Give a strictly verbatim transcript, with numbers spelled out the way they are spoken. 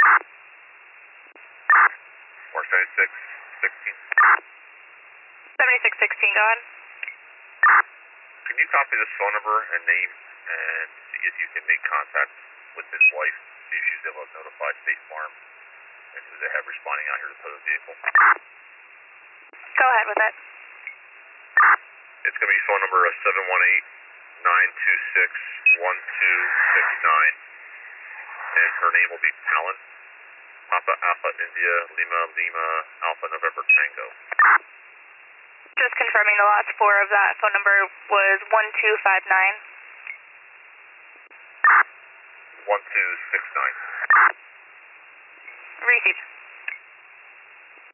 Or seventy-six sixteen. seventy-six sixteen, go ahead. Can you copy this phone number and name and see if you can make contact with his wife, see if she's able to notify State Farm and who they have responding out here to tow the vehicle? Go ahead with it. It's going to be phone number seven one eight, nine two six, one two six nine, and her name will be Palin, Papa Alpha India Lima Lima Alpha November Tango. Just confirming the last four of that phone number was one two five nine. one two six nine. Received.